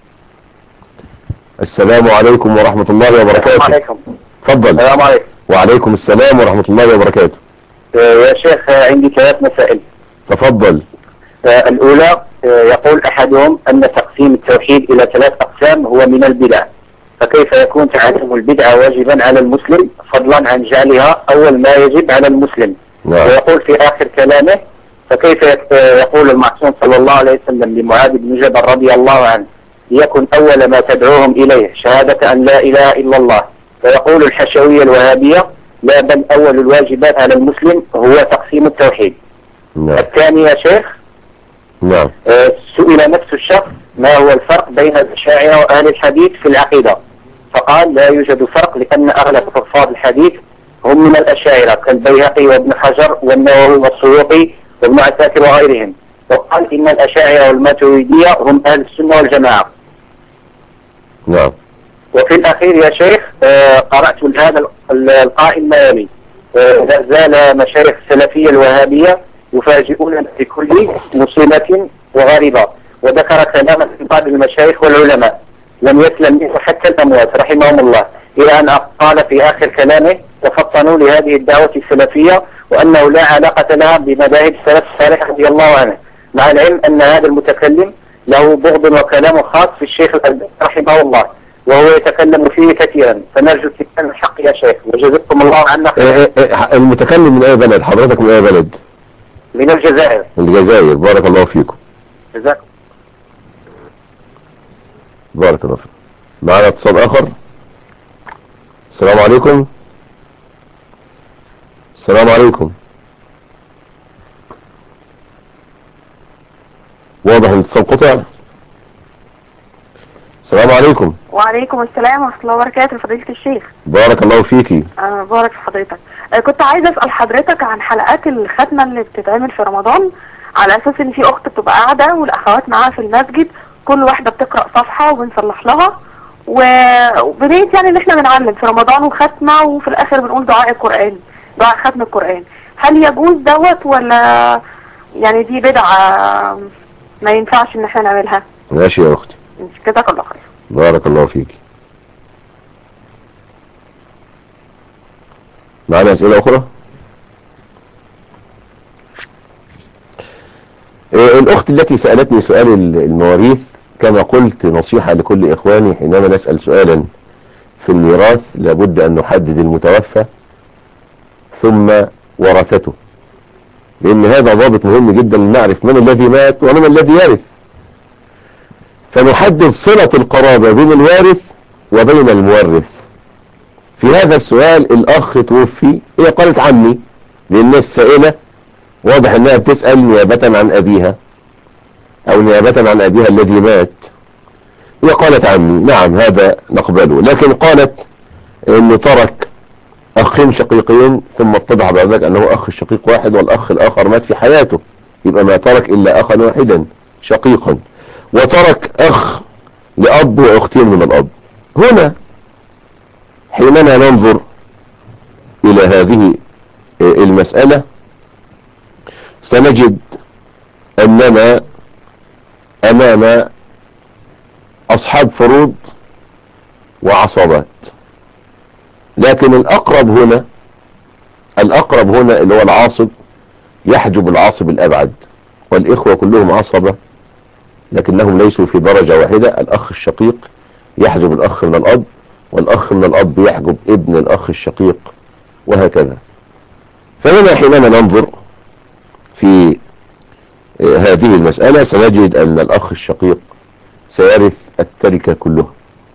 السلام عليكم ورحمة الله وبركاته. السلام عليكم. اتفضل. السلام عليكم. وعليكم السلام ورحمة الله وبركاته. يا شيخ عندي ثلاث مسائل. تفضل. الأولى يقول أحدهم أن تقسيم التوحيد إلى ثلاث أقسام هو من البدع، فكيف يكون تعلم البدعة واجبا على المسلم فضلا عن جعلها أول ما يجب على المسلم؟ نعم. ويقول في آخر كلامه فكيف يقول المعصوم صلى الله عليه وسلم لمعاذ بن جبل رضي الله عنه ليكن أول ما تدعوهم إليه شهادة أن لا إله إلا الله، ويقول الحشوية الوهابية لا بل أول الواجبات على المسلم هو تقسيم التوحيد. نعم. الثاني يا شيخ. نعم. آه سئل نفس الشخص ما هو الفرق بين الأشاعرة وأهل الحديث في العقيدة، فقال لا يوجد فرق لأن أغلب حفاظ الحديث هم من الأشاعرة كالبيهقي وابن حجر والنووي والسيوطي وابن عساكر وغيرهم، وقال إن الأشاعرة والماتريدية هم أهل السنة والجماعة. نعم. وفي الأخير يا شيخ آه قرأت الآن القائم ما يلي: آه لا زال مشايخ السلفية الوهابية يفاجئون بكل مصيبة وغريبة، وذكر كلاما في بعض المشايخ والعلماء لم يسلم منه حتى الأموات رحمهم الله، إلى أن قال في آخر كلامه: تفطنوا لهذه الدعوة السلفية وأنه لا علاقة لها بمذاهب السلف الصالح رضي الله عنه، مع العلم أن هذا المتكلم له بغض وكلام خاص في الشيخ الألباني رحمه الله وهو يتكلم فيه كثيرا، فنرجو اتكال الحق يا شيخ وجزاكم الله عنا خير. إيه إيه المتكلم من أي بلد؟ حضرتك من أي بلد؟ من الجزائر. الجزائر. بارك الله فيكم. جزاكم. بارك الله فيكم. معنا اتصال آخر. السلام عليكم. السلام عليكم. واضح الاتصال قطع. السلام عليكم. وعليكم السلام ورحمة الله وبركاته فضيلة الشيخ. بارك الله فيكي. آه بارك في حضرتك. آه كنت عايزة أسأل حضرتك عن حلقات الختمة اللي بتتعمل في رمضان، على أساس إن في أخت بتبقى قاعدة والأخوات معاها في المسجد، كل واحدة بتقرأ صفحة وبنصلح لها، وبنيت يعني إن إحنا بنعلم في رمضان وختمة، وفي الآخر بنقول دعاء القرآن، دعاء ختم القرآن. هل يجوز دوت ولا يعني دي بدعة ما ينفعش إن إحنا نعملها؟ ماشي يا أختي. جزاك الله خير. بارك الله فيك. معنا أسئلة أخرى؟ إيه الأخت التي سألتني سؤال المواريث، كما قلت نصيحة لكل إخواني حينما نسأل سؤالا في الميراث لابد أن نحدد المتوفى ثم ورثته، لأن هذا ضابط مهم جدا لنعرف من الذي مات ومن الذي يرث، فنحدد صلة القرابة بين الوارث وبين المورث. في هذا السؤال الأخ توفي، هي قالت عمي، لأن السائلة واضح أنها بتسأل نيابة عن أبيها أو نيابة عن أبيها الذي مات. هي قالت عمي، نعم هذا نقبله، لكن قالت أنه ترك أخين شقيقين ثم اتضح بعد ذلك أنه أخ شقيق واحد والأخ الآخر مات في حياته، يبقى ما ترك إلا أخا واحدا شقيقا، وترك أخ لأب وأختين من الأب. هنا حينما ننظر الى هذه المسألة سنجد اننا امام اصحاب فروض وعصابات، لكن الاقرب هنا الاقرب هنا اللي هو العاصب يحجب العاصب الابعد، والاخوة كلهم عصبة لكنهم ليسوا في درجة واحدة. الاخ الشقيق يحجب الاخ من الاب، والاخ من الاب يحجب ابن الاخ الشقيق، وهكذا. فهنا حينما ننظر في هذه المسألة سنجد ان الاخ الشقيق سيرث التركة كلها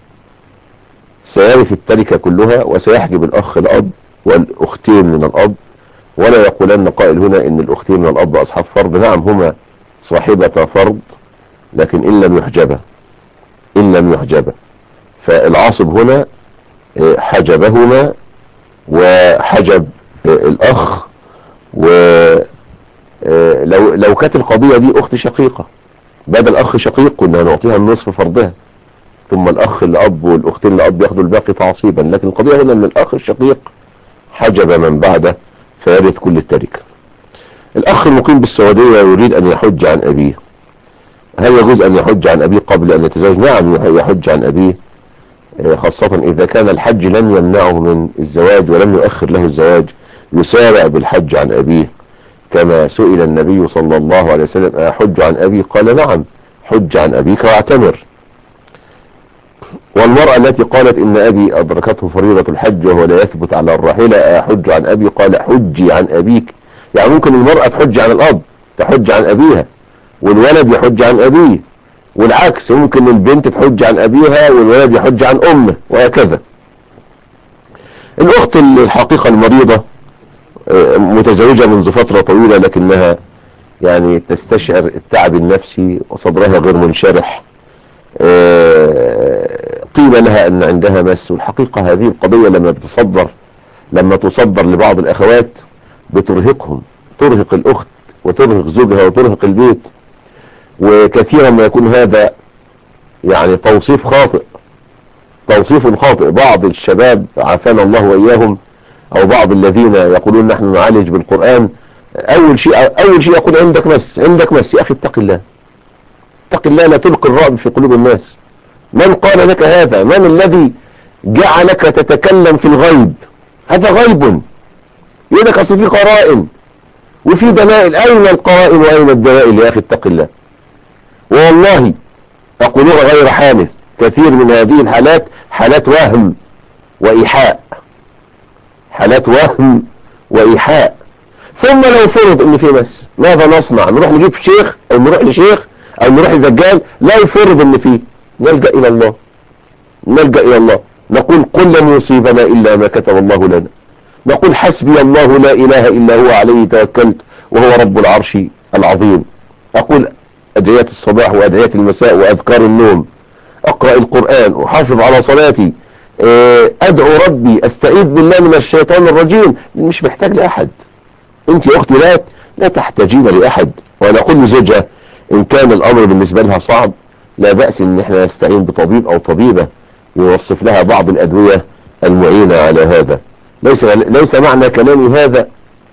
سيرث التركة كلها وسيحجب الاخ الاب والاختين من الاب. ولا يقولن قائل هنا ان الاختين من الاب اصحاب فرض، نعم هما صاحبة فرض، لكن ان لم يحجبا ان لم يحجبا فالعاصب هنا حجبهما وحجب الاخ. ولو لو كانت القضية دي اخت شقيقة بدل اخ شقيق كنا نعطيها النصف فرضها، ثم الاخ الاب والاختين الاب ياخدوا الباقي تعصيبا، لكن القضية هنا ان الاخ الشقيق حجب من بعده فيرث كل التركة. الاخ المقيم بالسعودية يريد ان يحج عن ابيه، هل يجوز ان يحج عن ابيه قبل ان يتزوج؟ نعم يحج عن ابيه، خاصة اذا كان الحج لم يمنعه من الزواج ولم يؤخر له الزواج، يسارع بالحج عن ابيه، كما سئل النبي صلى الله عليه وسلم احج عن ابي؟ قال نعم حج عن ابيك واعتمر. والمرأة التي قالت ان ابي ادركته فريضة الحج وهو لا يثبت على الراحلة احج عن ابي؟ قال حجي عن ابيك. يعني ممكن المرأة تحج عن الاب تحج عن ابيها، والولد يحج عن ابيه، والعكس ممكن البنت تحج عن ابيها والولد يحج عن امه، وهكذا. الاخت الحقيقة المريضة متزوجة منذ فترة طويلة لكنها يعني تستشعر التعب النفسي وصدرها غير منشرح، قيل لها ان عندها مس، والحقيقة هذه القضية لما بتصدر لما تصدر لبعض الاخوات بترهقهم، ترهق الاخت وترهق زوجها وترهق البيت، وكثيرا ما يكون هذا يعني توصيف خاطئ توصيف خاطئ. بعض الشباب عافانا الله واياهم او بعض الذين يقولون نحن نعالج بالقرآن، اول شيء اول شيء يقول عندك مس عندك مس يا اخي اتق الله اتق الله، لا تلقي الرعب في قلوب الناس. من قال لك هذا؟ من الذي جعلك تتكلم في الغيب؟ هذا غيب. يقول لك اصل في قرائن وفي دلائل، اين القرائن واين الدلائل يا اخي اتق الله. والله اقولها غير حانث، كثير من هذه الحالات حالات وهم وايحاء حالات وهم وايحاء. ثم لو فرض ان في مس ماذا نصنع؟ نروح نجيب شيخ او نروح لشيخ او نروح لدجال؟ لا يفرض ان فيه، نلجأ الى الله نلجأ الى الله نقول قل لن يصيبنا الا ما كتب الله لنا، نقول حسبي الله لا اله الا هو عليه توكلت وهو رب العرش العظيم. اقول ادعية الصباح وادعية المساء واذكار النوم، اقرأ القرآن، احافظ على صلاتي، ادعو ربي، استعيذ بالله من الشيطان الرجيم. مش محتاج لاحد. انت يا اختي لا لا تحتاجين لاحد. وانا اقول لزوجها ان كان الامر بالنسبة لها صعب لا بأس ان احنا نستعين بطبيب او طبيبة يوصف لها بعض الادوية المعينة على هذا. ليس ليس معنى كلامي هذا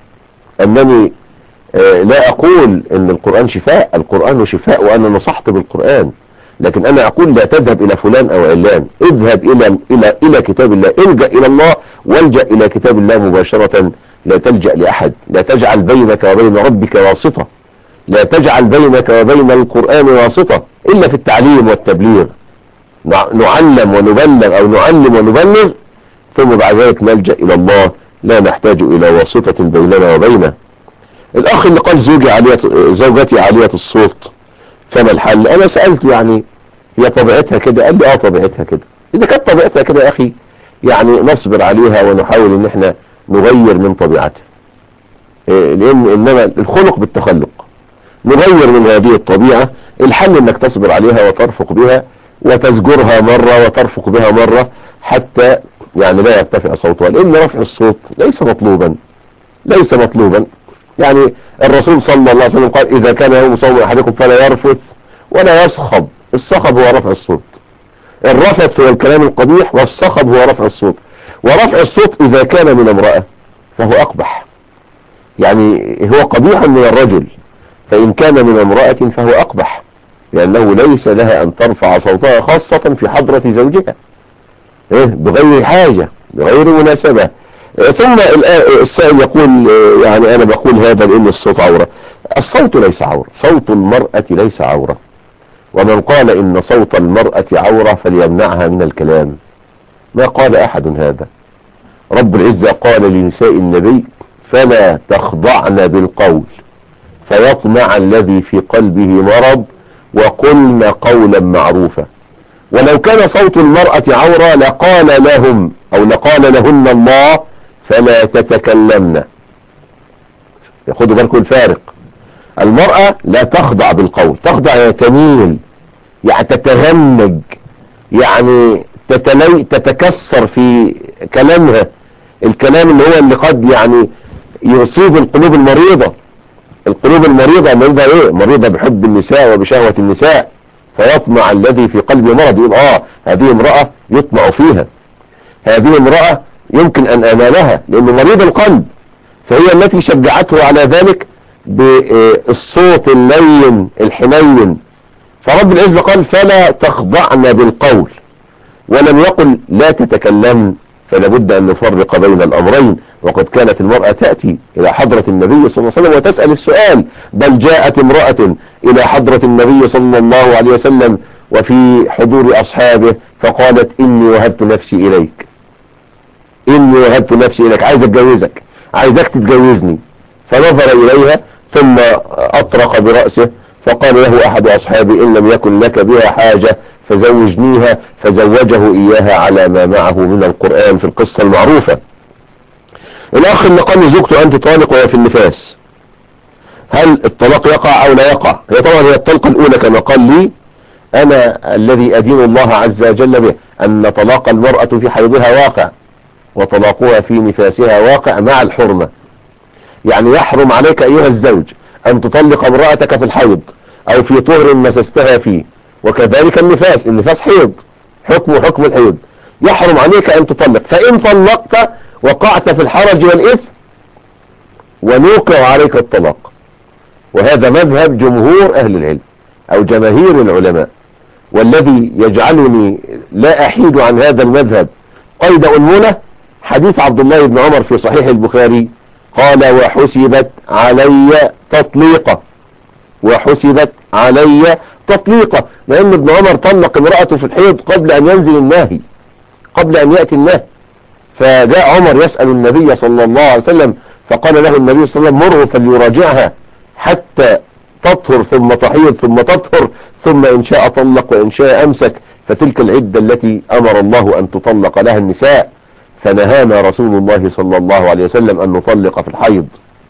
انني آه لا اقول ان القرآن شفاء، القرآن شفاء وانا نصحت بالقرآن، لكن انا اقول لا تذهب الى فلان او علان، اذهب الى الى الى كتاب الله، الجأ الى الله والجأ الى كتاب الله مباشرة، لا تلجأ لاحد. لا تجعل بينك وبين ربك واسطة، لا تجعل بينك وبين القرآن واسطة الا في التعليم والتبليغ. نعلم ونبلغ او نعلم ونبلغ ثم بعد ذلك نلجأ الى الله، لا نحتاج الى واسطة بيننا وبينه. الاخ اللي قال زوجي عالية زوجتي عالية الصوت فما الحل؟ انا سألت يعني هي طبيعتها كده؟ قال لي اه طبيعتها كده. اذا كانت طبيعتها كده يا اخي يعني نصبر عليها ونحاول ان احنا نغير من طبيعتها، إيه لان انما الخلق بالتخلق، نغير من هذه الطبيعة. الحل انك تصبر عليها وترفق بها وتزجرها مرة وترفق بها مرة حتى يعني لا يرتفع صوتها، لان رفع الصوت ليس مطلوبا ليس مطلوبا. يعني الرسول صلى الله عليه وسلم قال اذا كان يوم صوم احدكم فلا يرفث ولا يصخب. الصخب هو رفع الصوت، الرفث هو الكلام القبيح، والصخب هو رفع الصوت. ورفع الصوت إذا كان من امرأة فهو أقبح، يعني هو قبيح من الرجل، فإن كان من امرأة فهو أقبح، لأنه ليس لها أن ترفع صوتها خاصة في حضرة زوجها بغير حاجة بغير مناسبة. ثم السائل يقول يعني أنا بقول هذا لأن الصوت عورة. الصوت ليس عورة، صوت المرأة ليس عورة، ومن قال إن صوت المرأة عورة فليمنعها من الكلام، ما قال أحد هذا. رب العزة قال لنساء النبي فلا تخضعن بالقول فيطمع الذي في قلبه مرض وقلن قولا معروفا. ولو كان صوت المرأة عورة لقال لهم أو لقال لهن الله فلا تتكلمن. خدوا بالكم الفارق، المرأة لا تخضع بالقول، تخضع يعني تميل، يعني تتهنج، يعني تتلي تتكسر في كلامها، الكلام اللي هو اللي قد يعني يصيب القلوب المريضة. القلوب المريضة مريضة ايه؟ مريضة بحب النساء وبشهوة النساء، فيطمع الذي في قلبه مرض، يقول اه هذه امرأة يطمع فيها، هذه امرأة يمكن ان امالها، لانه مريض القلب، فهي التي شجعته على ذلك بالصوت اللين الحنين. فرب العزة قال فلا تخضعن بالقول، ولم يقل لا تتكلمن، فلا بد أن نفرق بين الأمرين. وقد كانت المرأة تأتي إلى حضرة النبي صلى الله عليه وسلم وتسأل السؤال، بل جاءت امرأة إلى حضرة النبي صلى الله عليه وسلم وفي حضور أصحابه فقالت إني وهبت نفسي إليك، إني وهبت نفسي إليك، عايز أتجوزك، عايزك تتجوزني. فنظر إليها ثم أطرق برأسه فقال له أحد أصحابه إن لم يكن لك بها حاجة فزوجنيها، فزوجه إياها على ما معه من القرآن في القصة المعروفة. الأخ اللي قال لزوجته أنت طالق وهي في النفاس، هل الطلاق يقع أو لا يقع؟ هي طبعا هي الطلقة الأولى كما قال لي أنا الذي أدين الله عز وجل به أن طلاق المرأة في حيضها واقع وطلاقها في نفاسها واقع مع الحرمة. يعني يحرم عليك أيها الزوج أن تطلق امرأتك في الحيض أو في طهر مسستها فيه، وكذلك النفاس، النفاس حيض، حكم حكم الحيض، يحرم عليك أن تطلق. فإن طلقت وقعت في الحرج والإثم ونوقع عليك الطلاق، وهذا مذهب جمهور أهل العلم أو جماهير العلماء. والذي يجعلني لا أحيد عن هذا المذهب قيد أنملة حديث عبد الله بن عمر في صحيح البخاري قال وحسبت علي تطليقة، وحسبت علي تطليقة، لأن ابن عمر طلق امرأته في الحيض قبل أن ينزل الناهي، قبل أن يأتي النهي. فجاء عمر يسأل النبي صلى الله عليه وسلم فقال له النبي صلى الله عليه وسلم مره فليراجعها حتى تطهر ثم تحيض ثم تطهر ثم إن شاء طلق وإن شاء أمسك، فتلك العدة التي أمر الله أن تطلق لها النساء. فنهانا رسول الله صلى الله عليه وسلم أن نطلق في الحيض.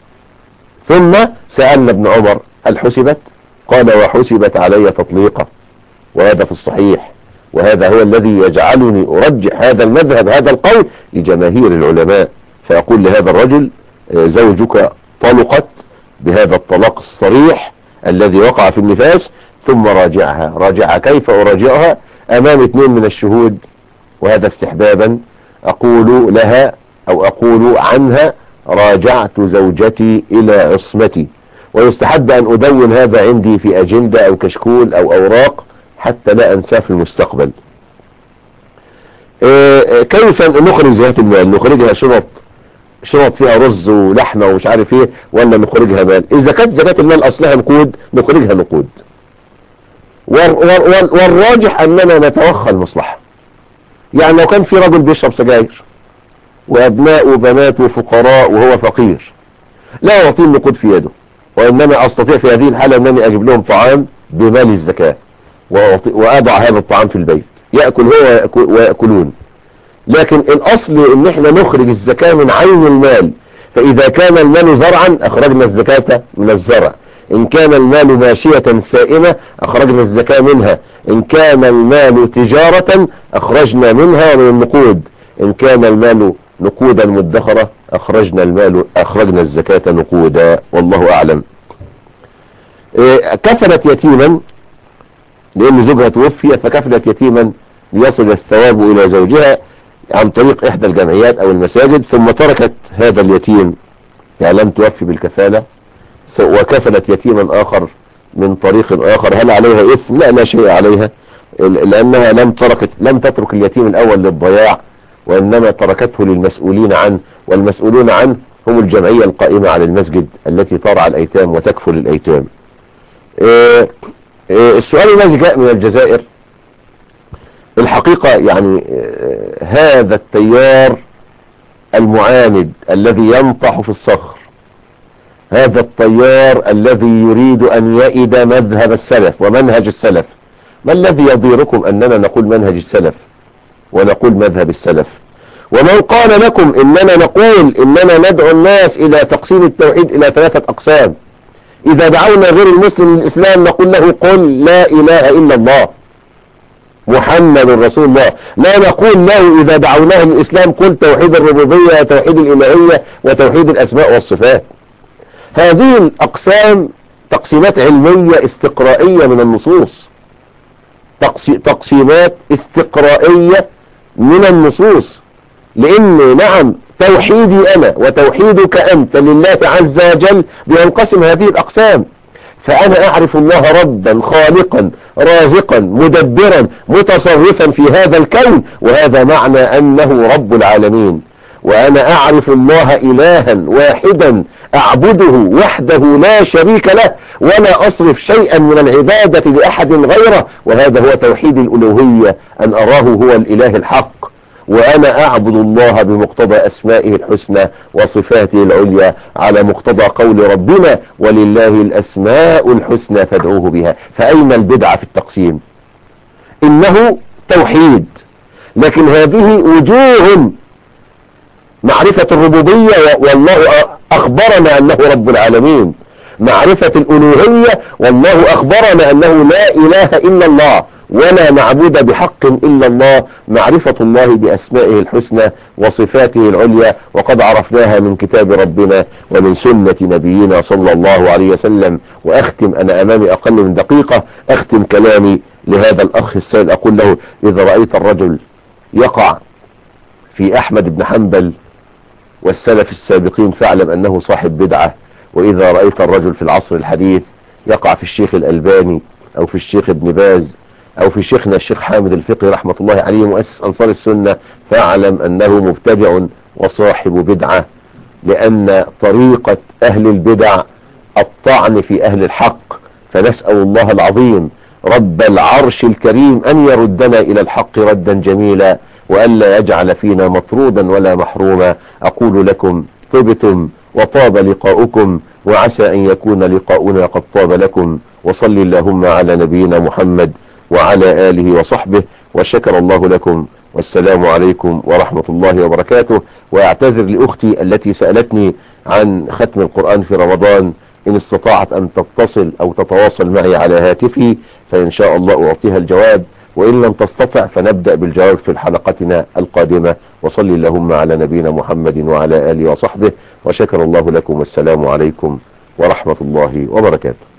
ثم سألنا ابن عمر هل حسبت؟ قال وحسبت علي تطليقة، وهذا في الصحيح، وهذا هو الذي يجعلني أرجح هذا المذهب هذا القول لجماهير العلماء. فيقول لهذا الرجل زوجك طلقت بهذا الطلاق الصريح الذي وقع في النفاس ثم راجعها. راجعها كيف أراجعها؟ أمام اثنين من الشهود، وهذا استحبابا. أقول لها أو أقول عنها راجعت زوجتي إلى عصمتي، ويستحب أن أدون هذا عندي في أجندة أو كشكول أو أوراق حتى لا أنساه في المستقبل. إيه كيف نخرج زكاة المال؟ نخرجها شنط، شنط فيها رز ولحمة ومش عارف ايه، ولا نخرجها مال؟ إذا كانت زكاة المال أصلها نقود نخرجها نقود، والراجح أننا نتوخى المصلحة. يعني لو كان في رجل بيشرب سجاير وأبناء وبنات وفقراء وهو فقير لا يعطيه النقود في يده، وإنما أستطيع في هذه الحالة أنني أجيب لهم طعام بمال الزكاة وأضع هذا الطعام في البيت يأكل هو ويأكلون. لكن الأصل إن احنا نخرج الزكاة من عين المال، فإذا كان المال زرعا أخرجنا الزكاة من الزرع، إن كان المال ماشية سائمة أخرجنا الزكاة منها، إن كان المال تجارة أخرجنا منها ومن النقود، إن كان المال نقودا مدخرة أخرجنا المال أخرجنا الزكاة نقودا، والله أعلم. إيه كفلت يتيما لأن زوجها توفي، فكفلت يتيما ليصل الثواب إلى زوجها. عن طريق احدى الجمعيات او المساجد، ثم تركت هذا اليتيم يعني لم توفي بالكفالة وكفلت يتيما اخر من طريق اخر، هل عليها اثم؟ لا، لا شيء عليها، لانها لم تركت لم تترك اليتيم الاول للضياع، وانما تركته للمسؤولين عنه، والمسؤولون عنه هم الجمعية القائمة على المسجد التي ترعى الايتام وتكفل الايتام. إيه إيه السؤال الذي جاء من الجزائر الحقيقة يعني إيه هذا التيار المعاند الذي ينطح في الصخر، هذا التيار الذي يريد ان يئد مذهب السلف ومنهج السلف. ما الذي يضيركم اننا نقول منهج السلف ونقول مذهب السلف؟ ومن قال لكم اننا نقول اننا ندعو الناس الى تقسيم التوحيد الى ثلاثة اقسام؟ اذا دعونا غير المسلم للاسلام نقول له قل لا اله الا الله محمد رسول الله، لا نقول له اذا دعوناه للاسلام قل توحيد الربوبية وتوحيد الالهية وتوحيد الاسماء والصفات. هذه الاقسام تقسيمات علمية استقرائية من النصوص، تقسيمات استقرائية من النصوص، لان نعم توحيدي انا وتوحيدك انت لله عز وجل بينقسم هذه الاقسام. فانا اعرف الله ربا خالقا رازقا مدبرا متصرفا في هذا الكون، وهذا معنى انه رب العالمين. وانا اعرف الله الها واحدا اعبده وحده لا شريك له، ولا اصرف شيئا من العبادة لاحد غيره، وهذا هو توحيد الالوهية، ان اراه هو الاله الحق، وانا اعبد الله بمقتضى اسمائه الحسنى وصفاته العليا على مقتضى قول ربنا ولله الاسماء الحسنى فادعوه بها. فاين البدعة في التقسيم؟ انه توحيد، لكن هذه وجوه معرفة الربوبية والله اخبرنا انه رب العالمين، معرفة الالوهية والله اخبرنا انه لا اله الا الله ولا معبود بحق الا الله، معرفة الله باسمائه الحسنى وصفاته العليا، وقد عرفناها من كتاب ربنا ومن سنة نبينا صلى الله عليه وسلم. واختم، انا امامي اقل من دقيقة، اختم كلامي لهذا الاخ السائل اقول له: اذا رأيت الرجل يقع في احمد بن حنبل والسلف السابقين فاعلم انه صاحب بدعة، واذا رأيت الرجل في العصر الحديث يقع في الشيخ الالباني او في الشيخ ابن باز او في شيخنا الشيخ حامد الفقي رحمة الله عليه مؤسس انصار السنة، فاعلم انه مبتدع وصاحب بدعة، لان طريقة اهل البدع الطعن في اهل الحق. فنسأل الله العظيم رب العرش الكريم ان يردنا الى الحق ردا جميلا، وان لا يجعل فينا مطرودا ولا محروما. اقول لكم طبتم وطاب لقاؤكم، وعسى ان يكون لقاؤنا قد طاب لكم. وصل اللهم على نبينا محمد وعلى آله وصحبه، وشكر الله لكم، والسلام عليكم ورحمة الله وبركاته. واعتذر لأختي التي سألتني عن ختم القرآن في رمضان، إن استطاعت أن تتصل أو تتواصل معي على هاتفي فإن شاء الله أعطيها الجواب، وإن لم تستطع فنبدأ بالجواب في حلقتنا القادمة. وصل اللهم على نبينا محمد وعلى آله وصحبه، وشكر الله لكم، والسلام عليكم ورحمة الله وبركاته.